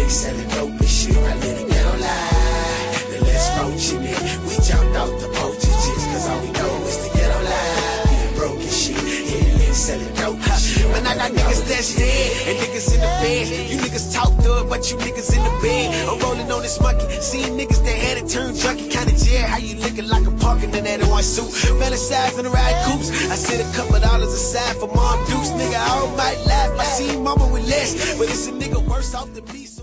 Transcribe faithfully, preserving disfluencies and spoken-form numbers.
ain't selling dope and shit. I let it get on live. Then let's roach in it. We jumped off the boat just cause all we know is to get on live. Being broke and shit. Yeah, ain't selling dope and shit. Man, I got niggas that's dead and niggas in the bed. You niggas talk good, but you niggas in the bed. I'm rolling on this monkey. Seeing niggas that had it turned junkie. Kinda jail, how you looking like a punk in that one suit. Fantasize in the ride coops. I set a couple dollars aside for Mom Deuce. Nigga, I all might laugh. I seen mama with less, but it's a nigga worse off than me.